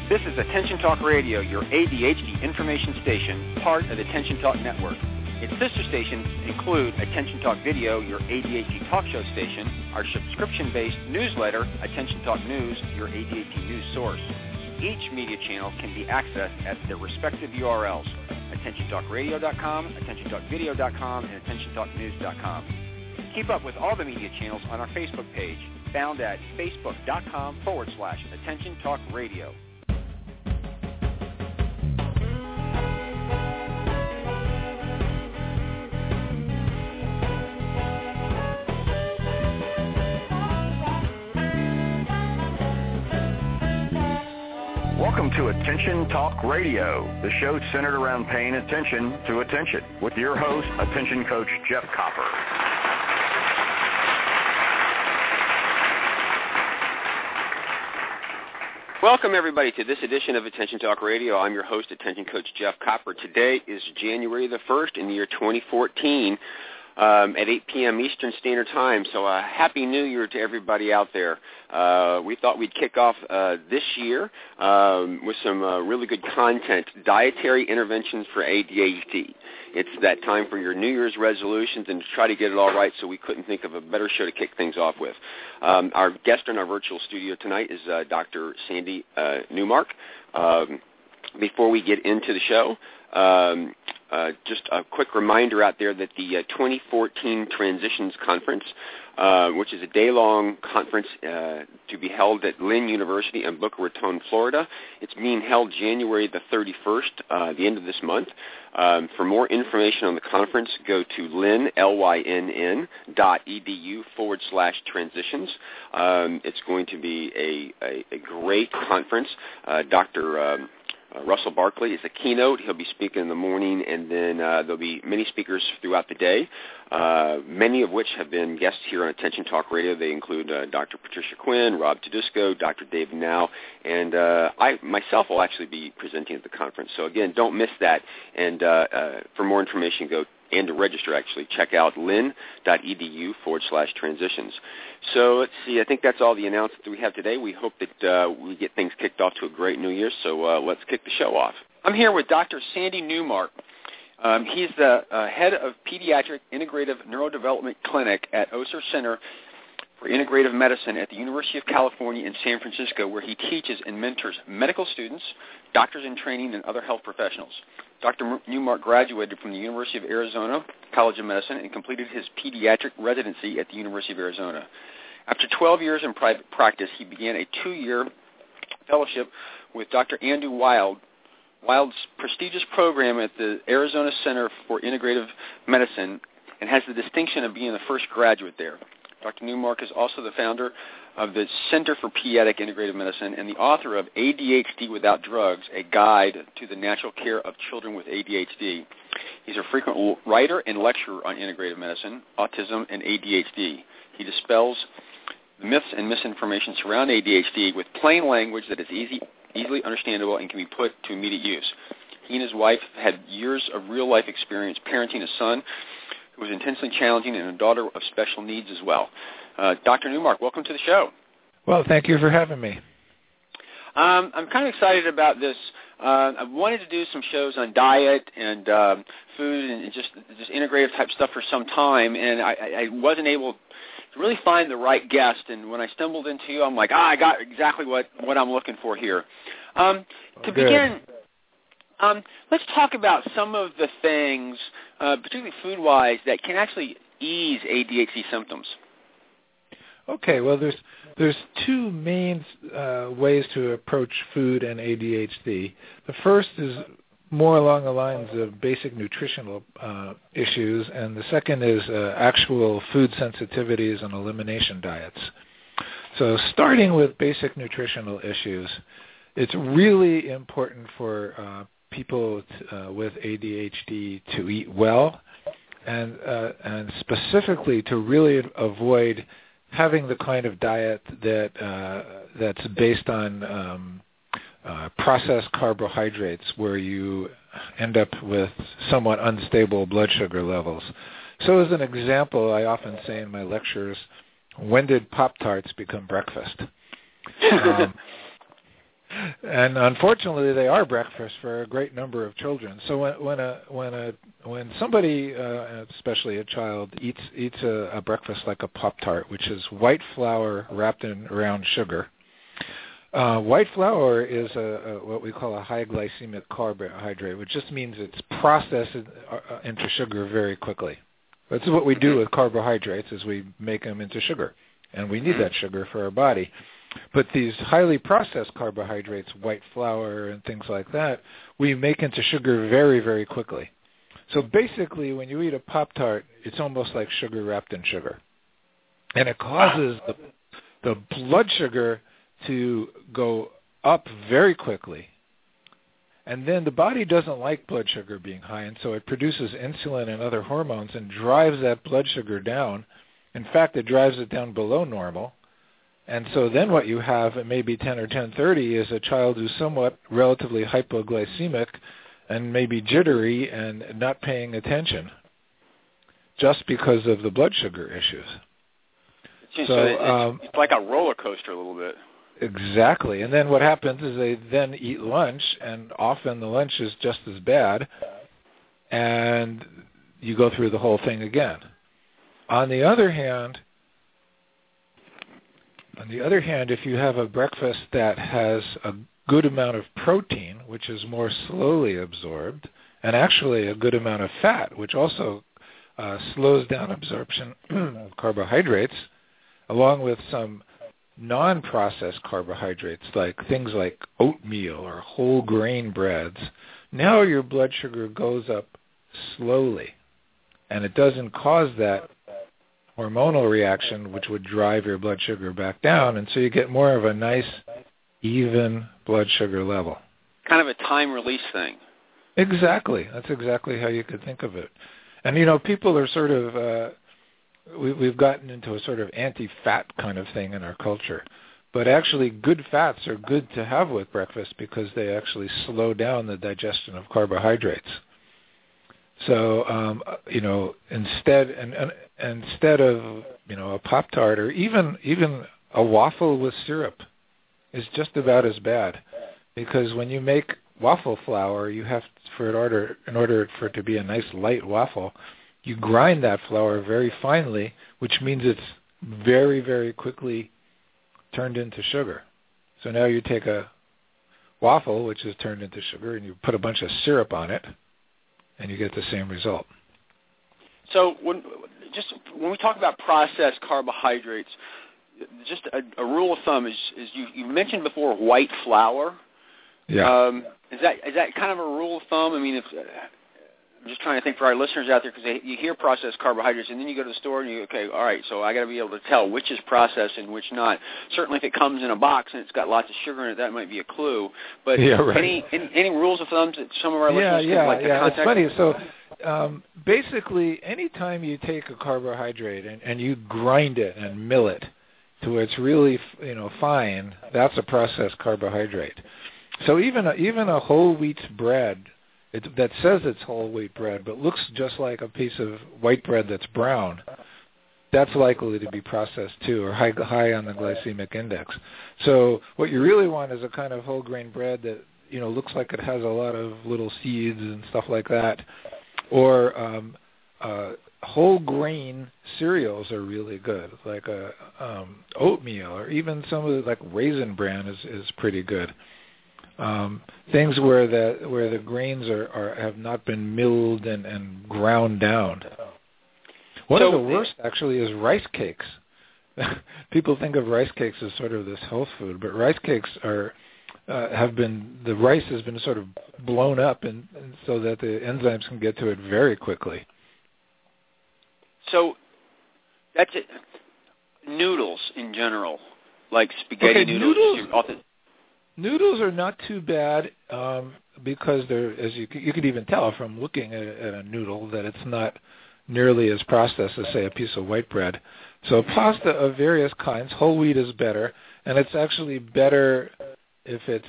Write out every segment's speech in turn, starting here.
This is Attention Talk Radio, your ADHD information station, part of the Attention Talk Network. Its sister stations include Attention Talk Video, your ADHD talk show station, our subscription-based newsletter, Attention Talk News, your ADHD news source. Each media channel can be accessed at their respective URLs, AttentionTalkRadio.com, AttentionTalkVideo.com, and AttentionTalkNews.com. Keep up with all the media channels on our Facebook page, found at Facebook.com/Attention Talk Radio. Welcome to Attention Talk Radio, the show centered around paying attention to attention, with your host, Attention Coach Jeff Copper. Welcome, everybody, to this edition of Attention Talk Radio. I'm your host, Attention Coach Jeff Copper. Today is January the 1st in the year 2014 at 8 p.m. Eastern Standard Time. So Happy New Year to everybody out there. We thought we'd kick off this year with some really good content, dietary interventions for ADHD. It's that time for your New Year's resolutions and to try to get it all right, so we couldn't think of a better show to kick things off with. Our guest in our virtual studio tonight is Dr. Sandy Newmark. Before we get into the show, just a quick reminder out there that the 2014 Transitions Conference, which is a day-long conference to be held at Lynn University in Boca Raton, Florida. It's being held January the 31st, the end of this month. For more information on the conference, go to lynn.edu/transitions. It's going to be a great conference. Dr. Russell Barkley is the keynote. He'll be speaking in the morning, and then there'll be many speakers throughout the day, many of which have been guests here on Attention Talk Radio. They include Dr. Patricia Quinn, Rob Tedusco, Dr. Dave Now, and I myself will actually be presenting at the conference. So, again, don't miss that. And for more information, go and to register, actually, check out lynn.edu/transitions. So let's see. I think that's all the announcements that we have today. We hope that we get things kicked off to a great New Year, so let's kick the show off. I'm here with Dr. Sandy Newmark. He's the head of Pediatric Integrative Neurodevelopment Clinic at Osler Center for Integrative Medicine at the University of California in San Francisco, where he teaches and mentors medical students, doctors in training, and other health professionals. Dr. Newmark graduated from the University of Arizona College of Medicine and completed his pediatric residency at the University of Arizona. After 12 years in private practice, he began a 2-year fellowship with Dr. Andrew Wild's prestigious program at the Arizona Center for Integrative Medicine and has the distinction of being the first graduate there. Dr. Newmark is also the founder of the Center for Pediatric Integrative Medicine and the author of ADHD Without Drugs, a guide to the natural care of children with ADHD. He's a frequent writer and lecturer on integrative medicine, autism, and ADHD. He dispels the myths and misinformation surrounding ADHD with plain language that is easily understandable and can be put to immediate use. He and his wife had years of real-life experience parenting a son who was intensely challenging and a daughter of special needs as well. Dr. Newmark, welcome to the show. Well, thank you for having me. I'm kind of excited about this. I wanted to do some shows on diet and food and just integrative type stuff for some time, and I wasn't able to really find the right guest. And when I stumbled into you, I'm like, I got exactly what I'm looking for here. To begin, let's talk about some of the things, particularly food-wise, that can actually ease ADHD symptoms. Okay, well, there's two main ways to approach food and ADHD. The first is more along the lines of basic nutritional issues, and the second is actual food sensitivities and elimination diets. So starting with basic nutritional issues, it's really important for people with ADHD to eat well, and specifically to really avoid having the kind of diet that's based on processed carbohydrates, where you end up with somewhat unstable blood sugar levels. So as an example, I often say in my lectures, when did Pop-Tarts become breakfast? And unfortunately, they are breakfast for a great number of children. So when somebody, especially a child, eats a breakfast like a Pop-Tart, which is white flour wrapped around sugar. White flour is what we call a high glycemic carbohydrate, which just means it's processed into sugar very quickly. That's what we do with carbohydrates, is we make them into sugar, and we need that sugar for our body. But these highly processed carbohydrates, white flour and things like that, we make into sugar very, very quickly. So basically, when you eat a Pop-Tart, it's almost like sugar wrapped in sugar. And it causes the blood sugar to go up very quickly. And then the body doesn't like blood sugar being high, and so it produces insulin and other hormones and drives that blood sugar down. In fact, it drives it down below normal. And so then what you have at maybe 10 or 10:30 is a child who's somewhat relatively hypoglycemic and maybe jittery and not paying attention just because of the blood sugar issues. So it's like a roller coaster a little bit. Exactly. And then what happens is they then eat lunch, and often the lunch is just as bad, and you go through the whole thing again. On the other hand, if you have a breakfast that has a good amount of protein, which is more slowly absorbed, and actually a good amount of fat, which also slows down absorption of carbohydrates, along with some non-processed carbohydrates, like things like oatmeal or whole grain breads, now your blood sugar goes up slowly, and it doesn't cause that hormonal reaction which would drive your blood sugar back down, and so you get more of a nice, even blood sugar level. Kind of a time release thing. Exactly. That's exactly how you could think of it. And, people are sort of... We've gotten into a sort of anti-fat kind of thing in our culture. But actually, good fats are good to have with breakfast because they actually slow down the digestion of carbohydrates. So, instead of, a Pop-Tart or even a waffle with syrup is just about as bad. Because when you make waffle flour, you have, in order for it to be a nice light waffle, you grind that flour very finely, which means it's very, very quickly turned into sugar. So now you take a waffle, which is turned into sugar, and you put a bunch of syrup on it, and you get the same result. So when we talk about processed carbohydrates, just a rule of thumb is you mentioned before white flour. Yeah. Is that kind of a rule of thumb? I mean, I'm just trying to think for our listeners out there, because you hear processed carbohydrates, and then you go to the store and all right, so I got to be able to tell which is processed and which not. Certainly, if it comes in a box and it's got lots of sugar in it, that might be a clue. But any rules of thumb that some of our listeners can like to contact? It's funny. So basically, anytime you take a carbohydrate and you grind it and mill it to where it's really fine, that's a processed carbohydrate. So even a whole wheat bread that says it's whole wheat bread but looks just like a piece of white bread that's brown, that's likely to be processed too, or high on the glycemic index. So what you really want is a kind of whole grain bread that looks like it has a lot of little seeds and stuff like that, or whole grain cereals are really good, like oatmeal, or even some of the, like Raisin Bran is pretty good. Things where the grains have not been milled and ground down. One of the worst actually is rice cakes. People think of rice cakes as sort of this health food, but rice cakes the rice has been sort of blown up and so that the enzymes can get to it very quickly. So that's it. Noodles in general, like spaghetti noodles. Noodles are not too bad because they're, as you could even tell from looking at a noodle, that it's not nearly as processed as, say, a piece of white bread. So pasta of various kinds, whole wheat is better, and it's actually better if it's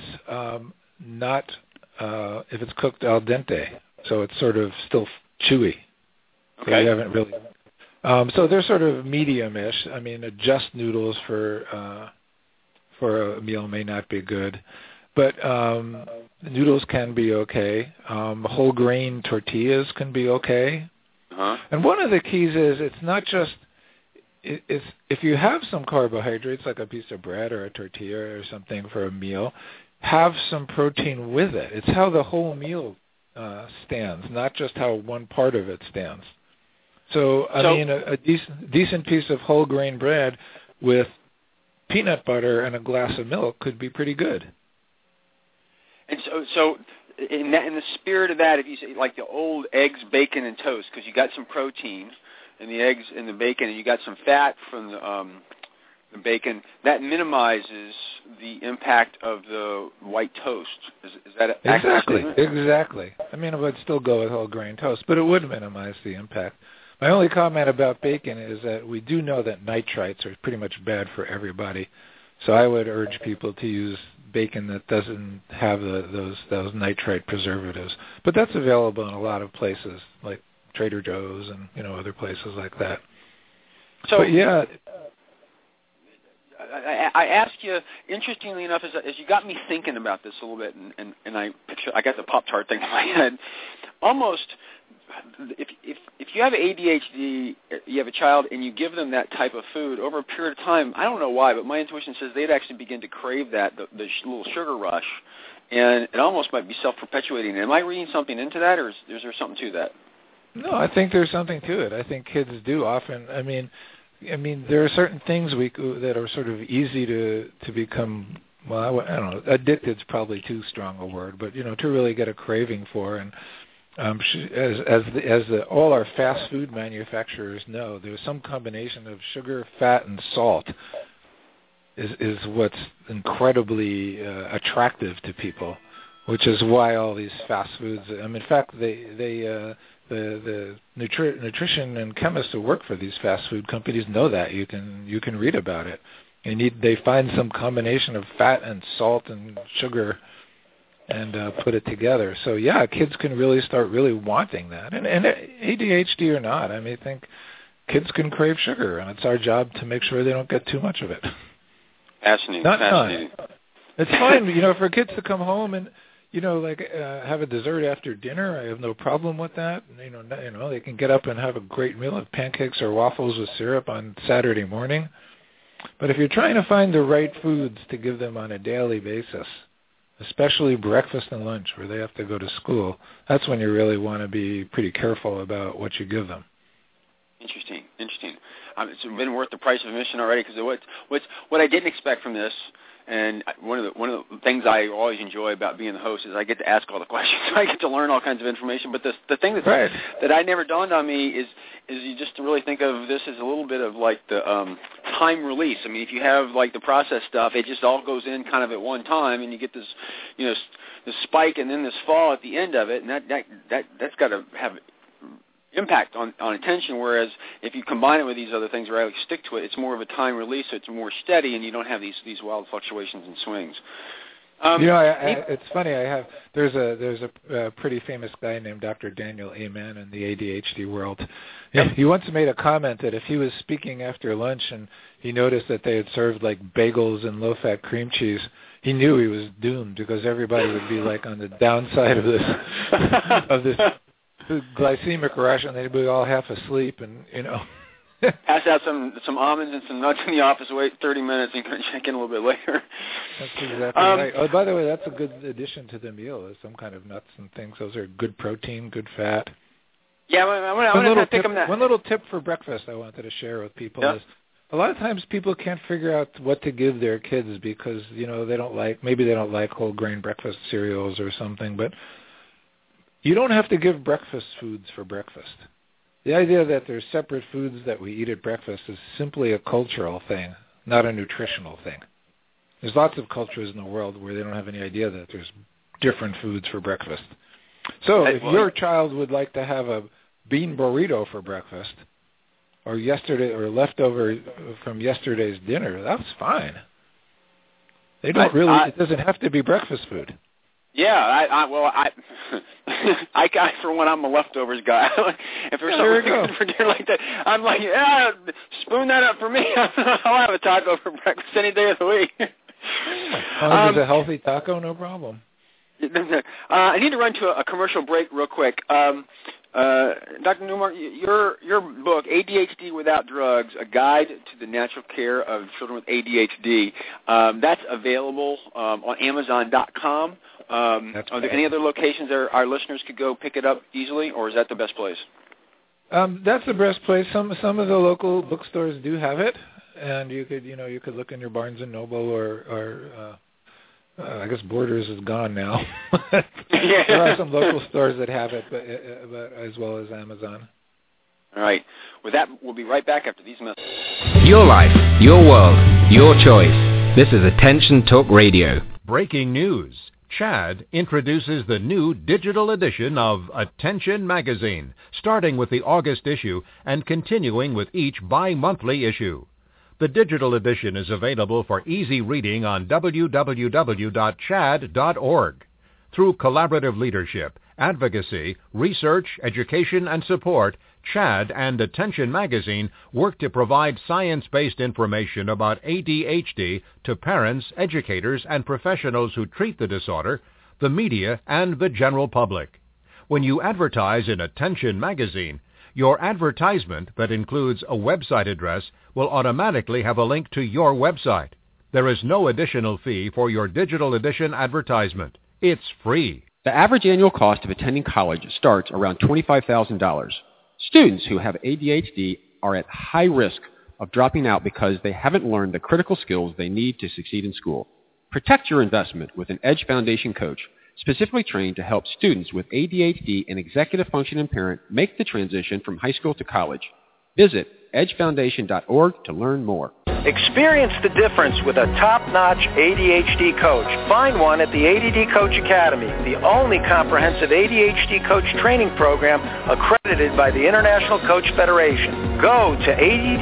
if it's cooked al dente, so it's sort of still chewy. So you haven't really. So they're sort of medium-ish. I mean, just noodles for a meal may not be good. But noodles can be okay. Whole grain tortillas can be okay. Uh-huh. And one of the keys is it's not just it's if you have some carbohydrates like a piece of bread or a tortilla or something for a meal, have some protein with it. It's how the whole meal stands, not just how one part of it stands. So I mean, a decent piece of whole grain bread with peanut butter and a glass of milk could be pretty good. And so in the spirit of that, if you say like the old eggs, bacon, and toast, because you got some protein in the eggs and the bacon, and you got some fat from the bacon, that minimizes the impact of the white toast. Is that Exactly. I mean, I would still go with whole grain toast, but it would minimize the impact. My only comment about bacon is that we do know that nitrites are pretty much bad for everybody. So I would urge people to use bacon that doesn't have those nitrite preservatives. But that's available in a lot of places, like Trader Joe's and other places like that. So but yeah, I asked you, interestingly enough, as you got me thinking about this a little bit, and I got the Pop-Tart thing in my head. Almost, if you have ADHD, you have a child, and you give them that type of food over a period of time, I don't know why, but my intuition says they'd actually begin to crave that, the little sugar rush, and it almost might be self-perpetuating. Am I reading something into that, or is there something to that? No, I think there's something to it. I think kids do often. I mean, there are certain things that are sort of easy to become. Well, I don't know. Addicted's probably too strong a word, but to really get a craving for. And all our fast food manufacturers know, there's some combination of sugar, fat, and salt is what's incredibly attractive to people, which is why all these fast foods. In fact, the nutrition and chemists who work for these fast food companies know that. You can read about it. They find some combination of fat and salt and sugar and put it together. So yeah, kids can really start really wanting that. And ADHD or not, I think kids can crave sugar, and it's our job to make sure they don't get too much of it. Fascinating. It's fine, for kids to come home and have a dessert after dinner. I have no problem with that. They can get up and have a great meal of pancakes or waffles with syrup on Saturday morning. But if you're trying to find the right foods to give them on a daily basis, especially breakfast and lunch where they have to go to school, that's when you really want to be pretty careful about what you give them. Interesting. It's been worth the price of admission already, because what I didn't expect from this. And one of the things I always enjoy about being the host is I get to ask all the questions. I get to learn all kinds of information. But the thing that I never dawned on me is you just to really think of this as a little bit of like the time release. I mean, if you have like the processed stuff, it just all goes in kind of at one time, and you get this this spike and then this fall at the end of it, and that's got to have impact on attention, whereas if you combine it with these other things or actually stick to it, it's more of a time release, so it's more steady, and you don't have these wild fluctuations and swings. It's funny. There's a pretty famous guy named Dr. Daniel Amen in the ADHD world. Yep. He once made a comment that if he was speaking after lunch and he noticed that they had served like bagels and low-fat cream cheese, he knew he was doomed, because everybody would be like on the downside of this glycemic rush, and they'd be all half asleep, and pass out some almonds and some nuts in the office, wait 30 minutes, and check in a little bit later. That's exactly right. Oh, by the way, that's a good addition to the meal, is some kind of nuts and things. Those are good protein, good fat. Yeah, I'm going to pick them that. One little tip for breakfast I wanted to share with people is a lot of times people can't figure out what to give their kids because, they don't like whole grain breakfast cereals or something, but you don't have to give breakfast foods for breakfast. The idea that there's separate foods that we eat at breakfast is simply a cultural thing, not a nutritional thing. There's lots of cultures in the world where they don't have any idea that there's different foods for breakfast. So if your child would like to have a bean burrito for breakfast, or leftover from yesterday's dinner, that's fine. It doesn't have to be breakfast food. Yeah, I for one, I'm a leftovers guy. If there's something for dinner like that, I'm like, spoon that up for me. I'll have a taco for breakfast any day of the week. As long as it's a healthy taco, no problem. I need to run to a commercial break real quick. Dr. Newmark, your book, ADHD Without Drugs, A Guide to the Natural Care of Children with ADHD, that's available on Amazon.com. Are there any other locations that our listeners could go pick it up easily, or is that the best place? That's the best place. Some of the local bookstores do have it, and you could look in your Barnes and Noble or I guess Borders is gone now. There are some local stores that have it, but as well as Amazon. All right. With that, we'll be right back after these messages. Your life, your world, your choice. This is Attention Talk Radio. Breaking news. CHAD introduces the new digital edition of Attention Magazine, starting with the August issue and continuing with each bi-monthly issue. The digital edition is available for easy reading on www.chad.org. Through collaborative leadership, advocacy, research, education, and support, CHAD and Attention Magazine work to provide science-based information about ADHD to parents, educators, and professionals who treat the disorder, the media, and the general public. When you advertise in Attention Magazine, your advertisement that includes a website address will automatically have a link to your website. There is no additional fee for your digital edition advertisement. It's free. The average annual cost of attending college starts around $25,000. Students who have ADHD are at high risk of dropping out because they haven't learned the critical skills they need to succeed in school. Protect your investment with an Edge Foundation coach, specifically trained to help students with ADHD and executive function impairment make the transition from high school to college. Visit edgefoundation.org to learn more. Experience the difference with a top-notch ADHD coach. Find one at the ADD Coach Academy, the only comprehensive ADHD coach training program accredited by the International Coach Federation. Go to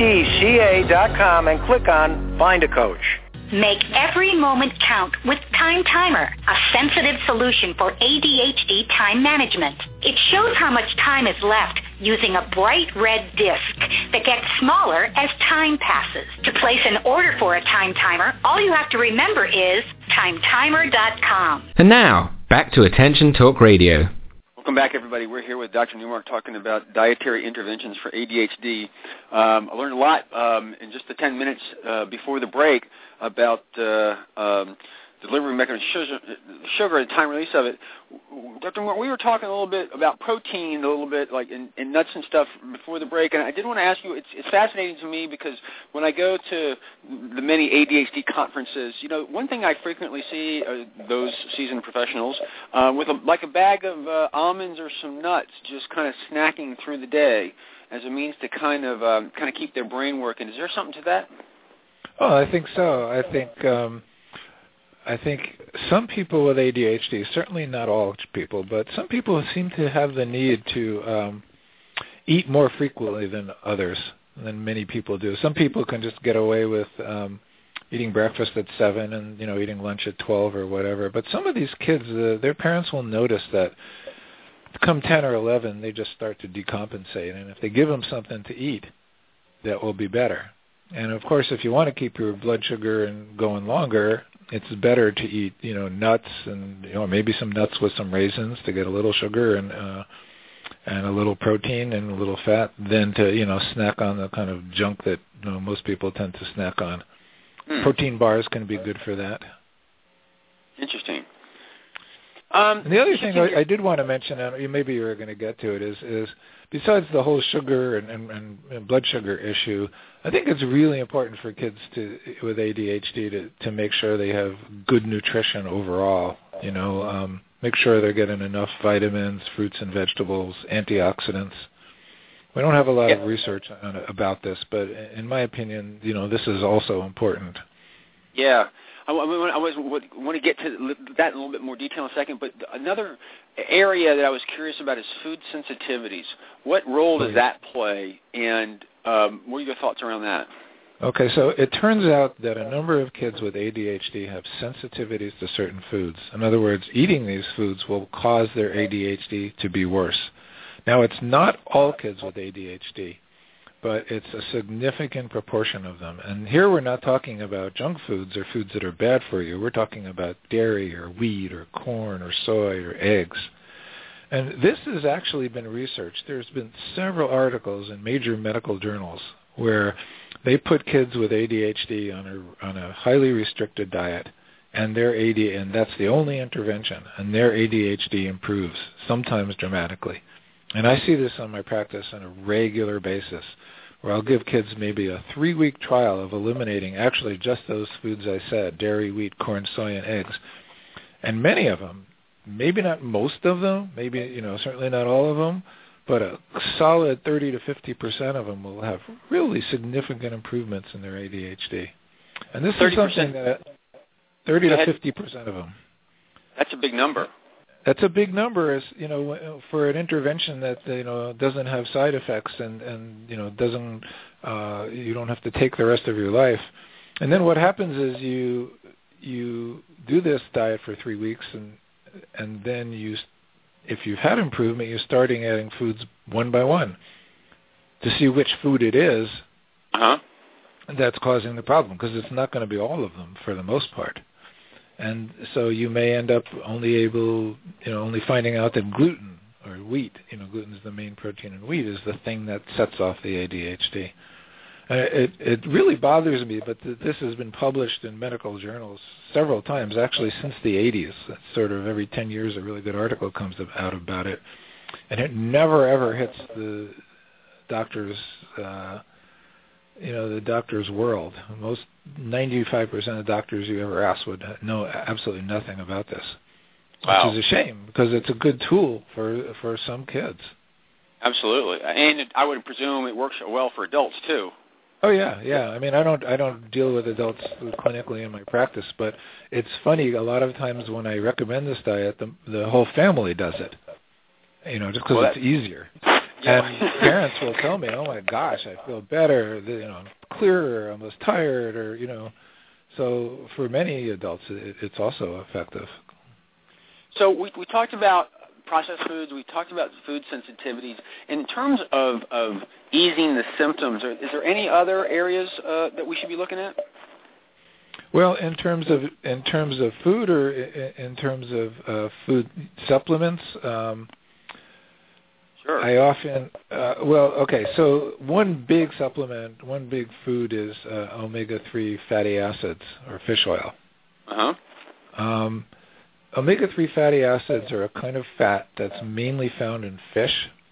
addca.com and click on Find a Coach. Make every moment count with Time Timer, a sensitive solution for ADHD time management. It shows how much time is left using a bright red disc that gets smaller as time passes. To place an order for a Time Timer, all you have to remember is timetimer.com. And now, back to Attention Talk Radio. Welcome back, everybody. We're here with Dr. Newmark talking about dietary interventions for ADHD. I learned a lot in just the 10 minutes before the break about delivery mechanism, sugar, and time release of it. Dr. Newmark, we were talking a little bit about protein, a little bit like in nuts and stuff before the break, and I did want to ask you, it's fascinating to me because when I go to the many ADHD conferences, one thing I frequently see are those seasoned professionals with a bag of almonds or some nuts just kind of snacking through the day as a means to kind of keep their brain working. Is there something to that? Oh, I think so. I think some people with ADHD, certainly not all people, but some people seem to have the need to eat more frequently than others, than many people do. Some people can just get away with eating breakfast at 7 and eating lunch at 12 or whatever. But some of these kids, their parents will notice that come 10 or 11, they just start to decompensate. And if they give them something to eat, that will be better. And, of course, if you want to keep your blood sugar and going longer, it's better to eat, nuts and maybe some nuts with some raisins to get a little sugar and a little protein and a little fat than to snack on the kind of junk that most people tend to snack on. Protein bars can be good for that. Interesting. And the other thing I did want to mention, and maybe you were going to get to it, is besides the whole sugar and blood sugar issue, I think it's really important for kids with ADHD to make sure they have good nutrition overall. Make sure they're getting enough vitamins, fruits and vegetables, antioxidants. We don't have a lot of research about this, but in my opinion, this is also important. Yeah. I want to get to that in a little bit more detail in a second, but another area that I was curious about is food sensitivities. What role does that play, and what are your thoughts around that? Okay, so it turns out that a number of kids with ADHD have sensitivities to certain foods. In other words, eating these foods will cause their ADHD to be worse. Now, it's not all kids with ADHD, but it's a significant proportion of them. And here we're not talking about junk foods or foods that are bad for you. We're talking about dairy or wheat or corn or soy or eggs. And this has actually been researched. There's been several articles in major medical journals where they put kids with ADHD on a highly restricted diet, and and that's the only intervention, and their ADHD improves, sometimes dramatically. And I see this on my practice on a regular basis, where I'll give kids maybe a 3-week trial of eliminating actually just those foods I said, dairy, wheat, corn, soy, and eggs. And many of them, maybe not most of them, maybe, certainly not all of them, but a solid 30 to 50% of them will have really significant improvements in their ADHD. And this is something that 30 to 50% of them. That's a big number. That's a big number, as for an intervention that doesn't have side effects and doesn't you don't have to take the rest of your life. And then what happens is you do this diet for 3 weeks, and then if you've had improvement, you're starting adding foods one by one to see which food it is that's causing the problem, because it's not going to be all of them for the most part. And so you may end up only finding out that gluten or wheat, gluten is the main protein in wheat, is the thing that sets off the ADHD. It really bothers me, but this has been published in medical journals several times, actually since the 80s. It's sort of every 10 years a really good article comes out about it. And it never, ever hits the doctor's the doctor's world. Most 95% of doctors you ever ask would know absolutely nothing about this, which is a shame, because it's a good tool for some kids. Absolutely, and I would presume it works well for adults too. Oh yeah. I mean, I don't deal with adults clinically in my practice, but it's funny. A lot of times when I recommend this diet, the whole family does it. Just because it's easier. Yeah. And parents will tell me, "Oh my gosh, I feel better. I'm clearer. I'm less tired." Or so for many adults, it's also effective. So we talked about processed foods. We talked about food sensitivities. In terms of easing the symptoms, is there any other areas that we should be looking at? Well, in terms of food, or in terms of food supplements. Sure. I often, so one big supplement, one big food is omega-3 fatty acids, or fish oil. Omega-3 fatty acids are a kind of fat that's mainly found in fish.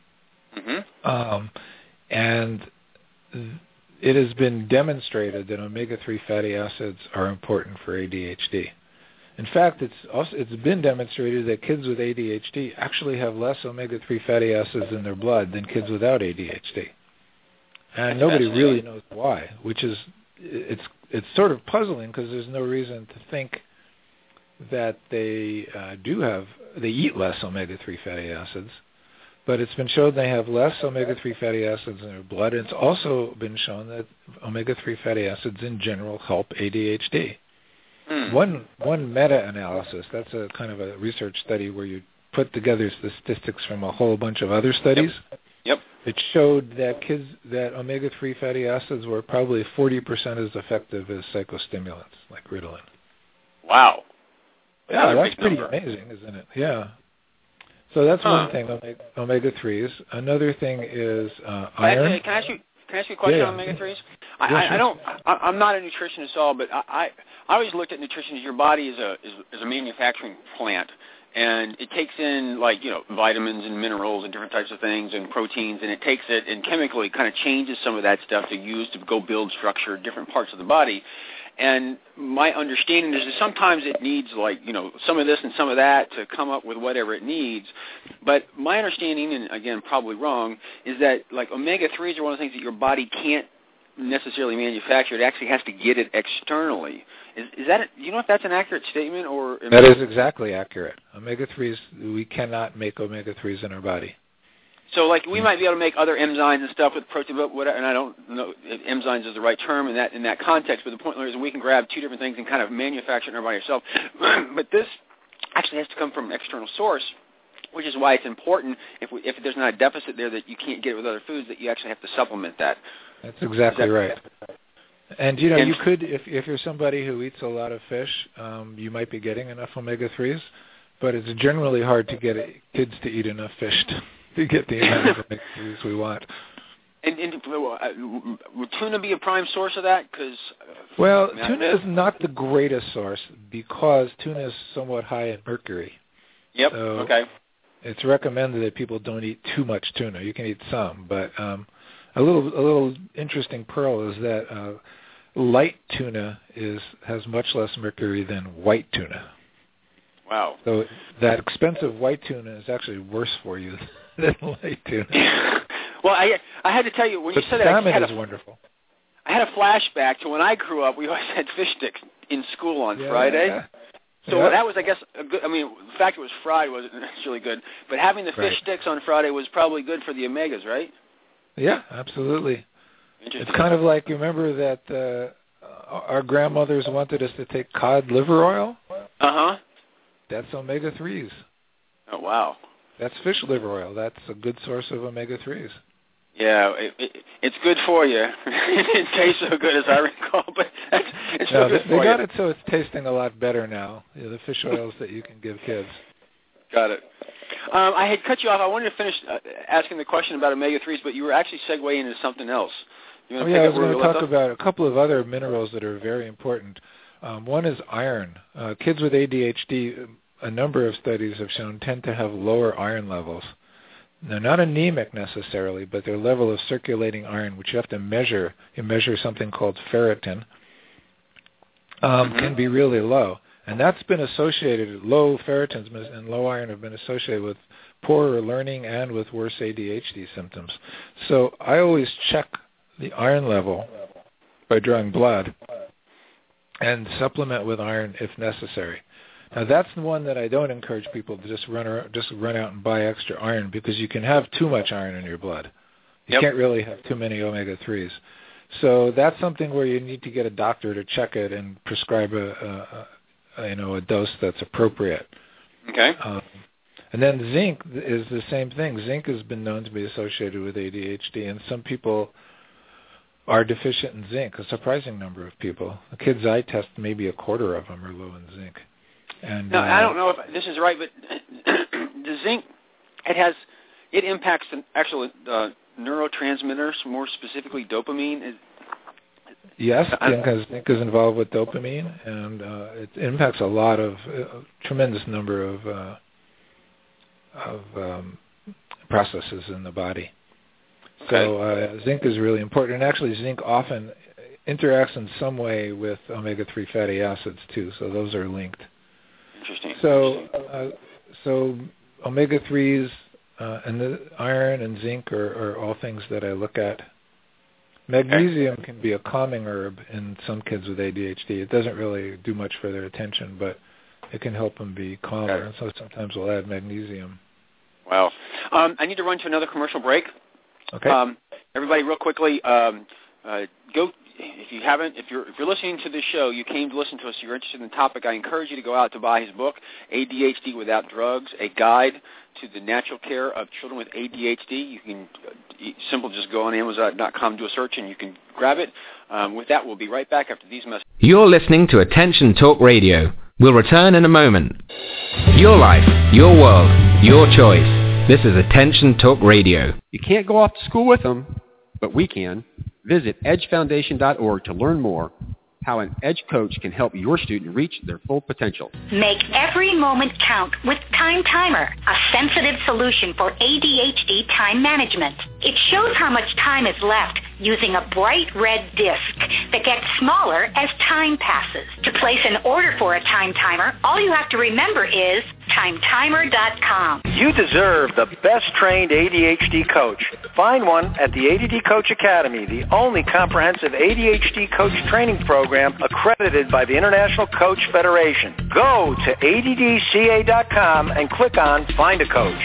And it has been demonstrated that omega-3 fatty acids are important for ADHD. In fact, it's been demonstrated that kids with ADHD actually have less omega-3 fatty acids in their blood than kids without ADHD. And nobody really knows why, which is it's sort of puzzling, because there's no reason to think that they eat less omega-3 fatty acids. But it's been shown they have less omega-3 fatty acids in their blood. It's also been shown that omega-3 fatty acids in general help ADHD. One meta-analysis, that's a kind of a research study where you put together statistics from a whole bunch of other studies. Yep. It showed that omega-3 fatty acids were probably 40% as effective as psychostimulants like Ritalin. Wow. Yeah, that's pretty amazing, isn't it? Yeah. So that's one thing, omega-3s. Another thing is iron. Can I ask you a question on omega-3s? I'm not a nutritionist at all, but I always looked at nutrition as your body is a manufacturing plant, and it takes in vitamins and minerals and different types of things and proteins, and it takes it and chemically kind of changes some of that stuff to use to go build structure different parts of the body. And my understanding is that sometimes it needs some of this and some of that to come up with whatever it needs. But my understanding, and again probably wrong, is that omega-3s are one of the things that your body can't necessarily manufacture. It actually has to get it externally. Is that do you know if that's an accurate statement or? That is exactly accurate. Omega-3s, we cannot make omega-3s in our body. So, we might be able to make other enzymes and stuff with protein, but whatever, and I don't know if enzymes is the right term in that context, but the point is we can grab two different things and kind of manufacture it in our body ourselves. But this actually has to come from an external source. which is why it's important if there's not a deficit there that you can't get it with other foods, that you actually have to supplement that. That's exactly right. And, you could, if you're somebody who eats a lot of fish, you might be getting enough omega-3s, but it's generally hard to get kids to eat enough fish to get the amount of omega-3s we want. And would tuna be a prime source of that? Tuna is not the greatest source because tuna is somewhat high in mercury. Yep, so okay. It's recommended that people don't eat too much tuna. You can eat some, but a little interesting pearl is that light tuna has much less mercury than white tuna. Wow. So that expensive white tuna is actually worse for you than light tuna. Well, I had to tell you, when you said that, salmon is wonderful. I had a flashback to when I grew up. We always had fish sticks in school on Friday. Yeah. So that was, I guess, a good. I mean, the fact it was fried wasn't necessarily good, but having the fish sticks on Friday was probably good for the omegas, right? Yeah, absolutely. It's kind of like, you remember that our grandmothers wanted us to take cod liver oil? Uh-huh. That's omega-3s. Oh, wow. That's fish liver oil. That's a good source of omega-3s. Yeah, it's good for you. It tastes so good, as I recall, but it's so good for you. They got it so it's tasting a lot better now, the fish oils that you can give kids. Got it. I had cut you off. I wanted to finish asking the question about omega-3s, but you were actually segueing into something else. I was going to talk about a couple of other minerals that are very important. One is iron. Kids with ADHD, a number of studies have shown, tend to have lower iron levels. They're not anemic necessarily, but their level of circulating iron, which you have to measure, you measure something called ferritin, can be really low. And that's been associated, low ferritins and low iron have been associated with poorer learning and with worse ADHD symptoms. So I always check the iron level by drawing blood and supplement with iron if necessary. Now that's the one that I don't encourage people to just run out and buy extra iron, because you can have too much iron in your blood. You can't really have too many omega-3s. So that's something where you need to get a doctor to check it and prescribe a dose that's appropriate. Okay. And then zinc is the same thing. Zinc has been known to be associated with ADHD, and some people are deficient in zinc, a surprising number of people. The kids I test, maybe a quarter of them are low in zinc. And now, I don't know if this is right, but the zinc, it impacts the actual neurotransmitters, more specifically dopamine. Yes, zinc is involved with dopamine, and it impacts a tremendous number of processes in the body. Okay. So zinc is really important, and actually zinc often interacts in some way with omega-3 fatty acids too, so those are linked. Interesting. So omega-3s and the iron and zinc are all things that I look at. Magnesium can be a calming herb in some kids with ADHD. It doesn't really do much for their attention, but it can help them be calmer. And so sometimes we'll add magnesium. Wow. I need to run to another commercial break. Okay. Everybody, real quickly, go. If you're listening to this show, you came to listen to us, you're interested in the topic, I encourage you to go out to buy his book, ADHD Without Drugs, a guide to the natural care of children with ADHD. You can simply just go on Amazon.com, do a search, and you can grab it. With that, we'll be right back after these messages. You're listening to Attention Talk Radio. We'll return in a moment. Your life, your world, your choice. This is Attention Talk Radio. You can't go off to school with them, but we can. Visit edgefoundation.org to learn more how an Edge coach can help your student reach their full potential. Make every moment count with Time Timer, a sensitive solution for ADHD time management. It shows how much time is left using a bright red disc that gets smaller as time passes. To place an order for a Time Timer, all you have to remember is timetimer.com. You deserve the best trained ADHD coach. Find one at the ADD Coach Academy, the only comprehensive ADHD coach training program accredited by the International Coach Federation. Go to addca.com and click on Find a Coach.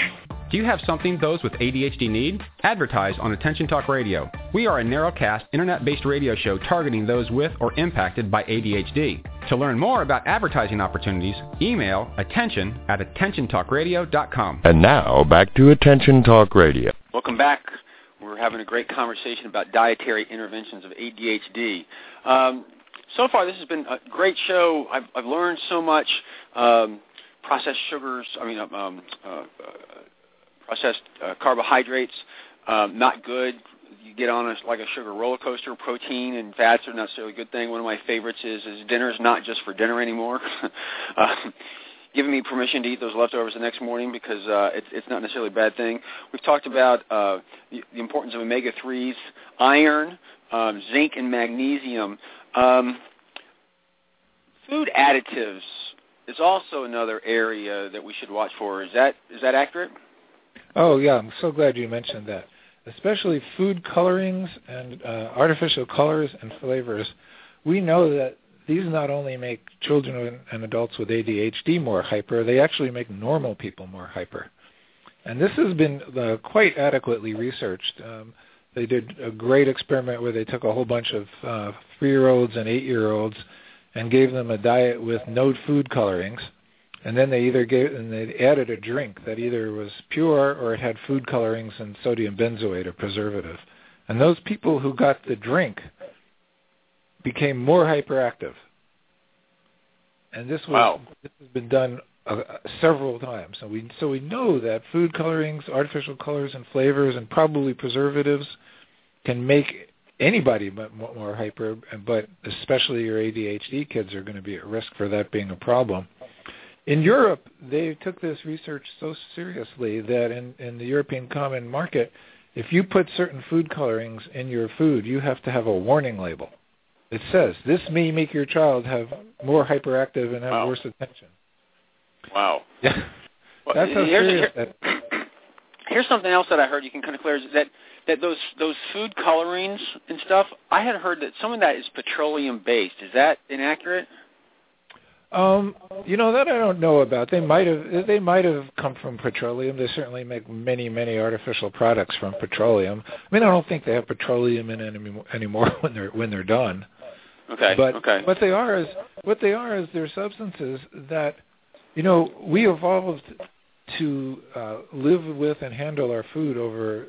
Do you have something those with ADHD need? Advertise on Attention Talk Radio. We are a narrowcast, internet-based radio show targeting those with or impacted by ADHD. To learn more about advertising opportunities, email attention@attentiontalkradio.com. And now, back to Attention Talk Radio. Welcome back. We're having a great conversation about dietary interventions of ADHD. So far, this has been a great show. I've learned so much. Processed sugars, processed carbohydrates, not good. You get on a sugar roller coaster. Protein and fats are not necessarily a good thing. One of my favorites is dinner's not just for dinner anymore. Giving me permission to eat those leftovers the next morning because it's not necessarily a bad thing. We've talked about the importance of omega-3s, iron, zinc, and magnesium. Food additives is also another area that we should watch for. Is that accurate? Oh, yeah. I'm so glad you mentioned that. Especially food colorings and artificial colors and flavors. We know that these not only make children and adults with ADHD more hyper, they actually make normal people more hyper. And this has been quite adequately researched. They did a great experiment where they took a whole bunch of 3-year-olds and 8-year-olds and gave them a diet with no food colorings. And then they added a drink that either was pure or it had food colorings and sodium benzoate, a preservative. And those people who got the drink became more hyperactive. And this has been done several times. So we know that food colorings, artificial colors and flavors, and probably preservatives can make anybody more hyper, but especially your ADHD kids are going to be at risk for that being a problem. In Europe, they took this research so seriously that in the European Common Market, if you put certain food colorings in your food, you have to have a warning label. It says, this may make your child have more hyperactive and have worse attention. Wow. Yeah. Well, that's how serious that is. Here's something else that I heard you can kind of clear, is that those food colorings and stuff, I had heard that some of that is petroleum-based. Is that inaccurate? That I don't know about. They might have come from petroleum. They certainly make many, many artificial products from petroleum. I mean, I don't think they have petroleum in it anymore when they're done. Okay. But okay. what they are is they're substances that, we evolved to live with and handle our food over,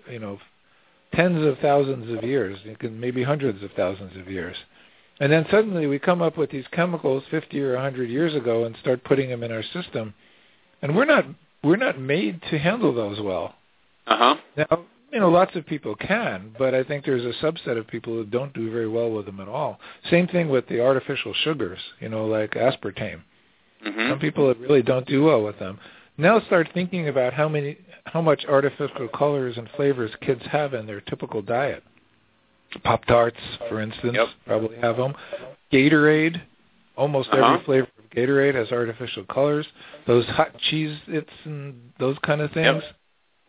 tens of thousands of years, maybe hundreds of thousands of years. And then suddenly we come up with these chemicals 50 or 100 years ago and start putting them in our system. And we're not made to handle those well. Uh-huh. Now, lots of people can, but I think there's a subset of people who don't do very well with them at all. Same thing with the artificial sugars, like aspartame. Mm-hmm. Some people really don't do well with them. Now start thinking about how much artificial colors and flavors kids have in their typical diet. Pop-Tarts, for instance, probably have them. Gatorade, almost every flavor of Gatorade has artificial colors. Those hot Cheez-Its and those kind of things. Yep.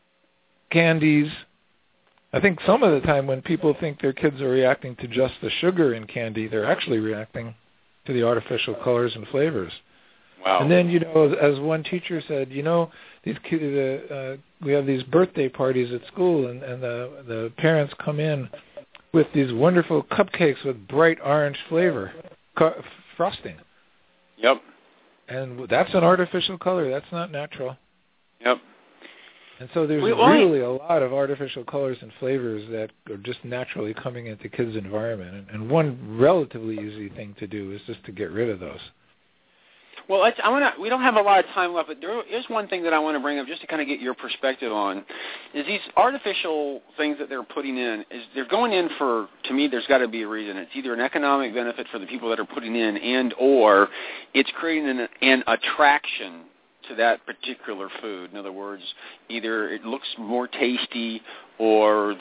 Candies. I think some of the time when people think their kids are reacting to just the sugar in candy, they're actually reacting to the artificial colors and flavors. Wow. And then, as one teacher said, these kids, we have these birthday parties at school, and the parents come in with these wonderful cupcakes with bright orange flavor, frosting. Yep. And that's an artificial color. That's not natural. Yep. And so there's really a lot of artificial colors and flavors that are just naturally coming into kids' environment. And one relatively easy thing to do is just to get rid of those. Well, we don't have a lot of time left, but there is one thing that I want to bring up just to kind of get your perspective on, is these artificial things that they're putting in, they're going in for, to me, there's got to be a reason. It's either an economic benefit for the people that are putting in and or it's creating an attraction to that particular food. In other words, either it looks more tasty or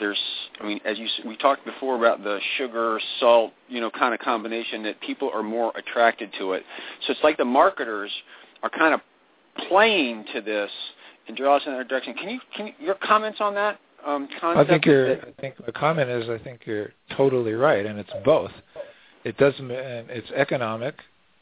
we talked before about the sugar, salt, kind of combination that people are more attracted to it. So it's like the marketers are kind of playing to this and draw us in that direction. Can you your comments on that concept? I think the comment is I think you're totally right, and it's both. It's economic,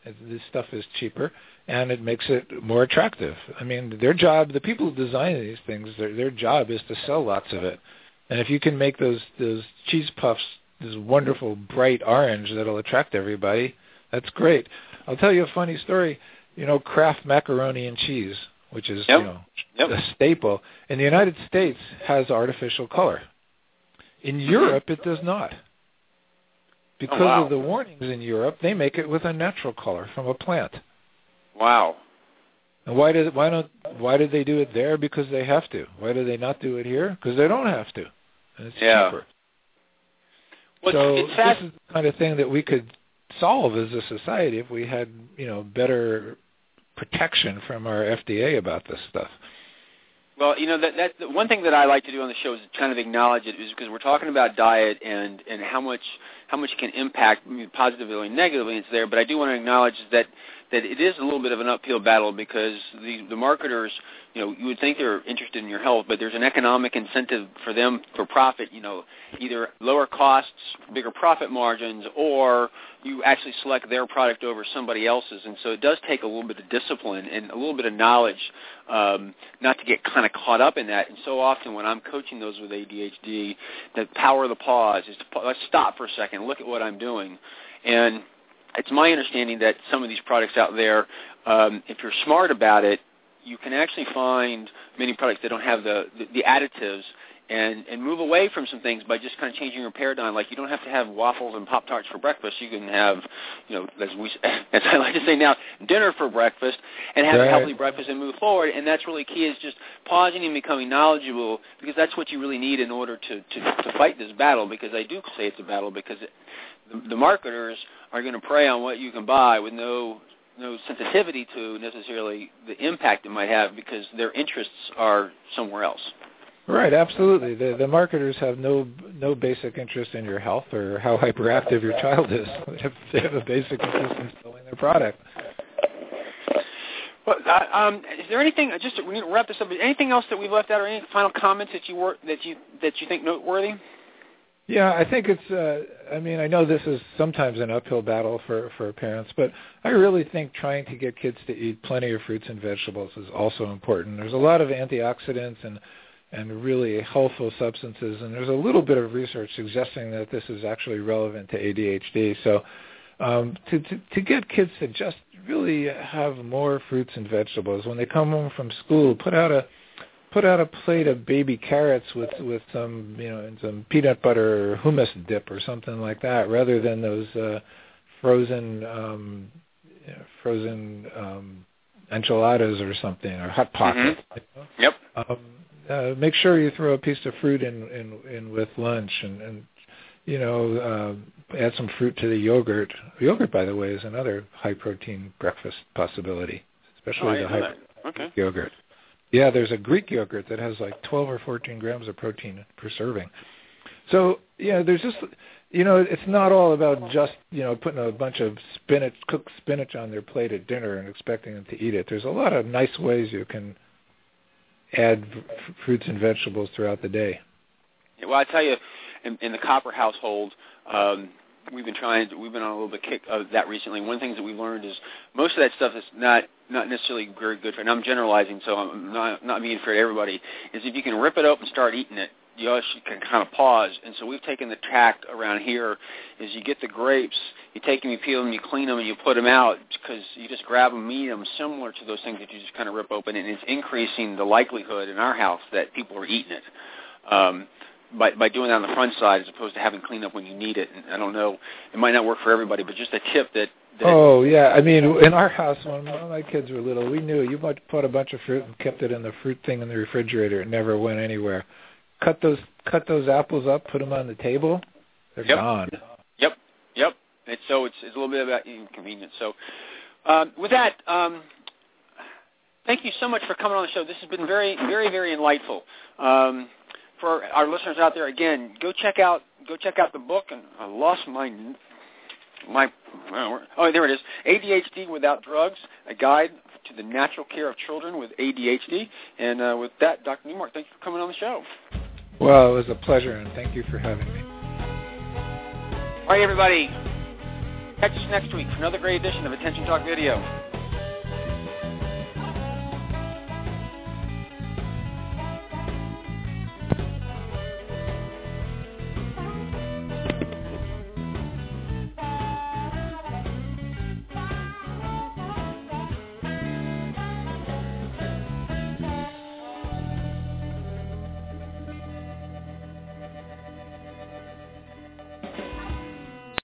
This stuff is cheaper, and it makes it more attractive. I mean, their job, the people who design these things, their job is to sell lots of it. And if you can make those cheese puffs this wonderful bright orange that'll attract everybody, that's great. I'll tell you a funny story. Kraft macaroni and cheese, which is a staple, in the United States has artificial color. In Europe, it does not. Because of the warnings in Europe, they make it with a natural color from a plant. Wow. And why did they do it there? Because they have to. Why do they not do it here? Because they don't have to. And it's cheaper. Well, so this is the kind of thing that we could solve as a society if we had, better protection from our FDA about this stuff. Well, that's the one thing that I like to do on the show is kind of acknowledge it, is because we're talking about diet and how much it can impact positively or negatively. It's there, but I do want to acknowledge that it is a little bit of an uphill battle because the marketers, you would think they're interested in your health, but there's an economic incentive for them for profit, either lower costs, bigger profit margins, or you actually select their product over somebody else's. And so it does take a little bit of discipline and a little bit of knowledge not to get kind of caught up in that. And so often when I'm coaching those with ADHD, the power of the pause is let's stop for a second, look at what I'm doing. And it's my understanding that some of these products out there, if you're smart about it, you can actually find many products that don't have the additives and move away from some things by just kind of changing your paradigm. Like you don't have to have waffles and Pop-Tarts for breakfast. You can have, as I like to say now, dinner for breakfast and have a healthy breakfast and move forward. And that's really key, is just pausing and becoming knowledgeable, because that's what you really need in order to fight this battle, because I do say it's a battle, because the marketers are going to prey on what you can buy with no sensitivity to necessarily the impact it might have, because their interests are somewhere else. Right, absolutely. The marketers have no basic interest in your health or how hyperactive your child is. They have a basic interest in selling their product. Well, is there anything? We need to wrap this up. Anything else that we've left out, or any final comments that you think noteworthy? Yeah, I think it's. I know this is sometimes an uphill battle for parents, but I really think trying to get kids to eat plenty of fruits and vegetables is also important. There's a lot of antioxidants and really healthful substances, and there's a little bit of research suggesting that this is actually relevant to ADHD. So to get kids to just really have more fruits and vegetables when they come home from school, put out a plate of baby carrots with some and some peanut butter or hummus dip or something like that, rather than those frozen enchiladas or something, or hot pockets. Mm-hmm. Yep. Make sure you throw a piece of fruit in with lunch, and add some fruit to the yogurt. Yogurt, by the way, is another high-protein breakfast possibility, especially the high yogurt. Yeah, there's a Greek yogurt that has like 12 or 14 grams of protein per serving. So, there's just, it's not all about just, putting a bunch of cooked spinach on their plate at dinner and expecting them to eat it. There's a lot of nice ways you can add fruits and vegetables throughout the day. Yeah, well, I tell you, in the Copper household, we've been on a little bit kick of that recently. One of the things that we've learned is most of that stuff is not necessarily very good for, and I'm generalizing, so I'm not being fair to everybody, is if you can rip it open and start eating it, you actually can kind of pause. And so we've taken the tact around here is you get the grapes, you take them, you peel them, you clean them, and you put them out, because you just grab them, eat them, similar to those things that you just kind of rip open, and it's increasing the likelihood in our house that people are eating it. By doing that on the front side as opposed to having cleanup when you need it. And I don't know, it might not work for everybody, but just a tip that oh, yeah. In our house, when my kids were little, we knew you might put a bunch of fruit and kept it in the fruit thing in the refrigerator. It never went anywhere. Cut those apples up, put them on the table, they're gone. Yep. And so it's a little bit about inconvenience. So with that, thank you so much for coming on the show. This has been very, very, very enlightful. For our listeners out there, again, go check out the book. And I lost my there it is. ADHD Without Drugs: A Guide to the Natural Care of Children with ADHD. And with that, Dr. Newmark, thank you for coming on the show. Well, it was a pleasure, and thank you for having me. All right, everybody. Catch us next week for another great edition of Attention Talk Video.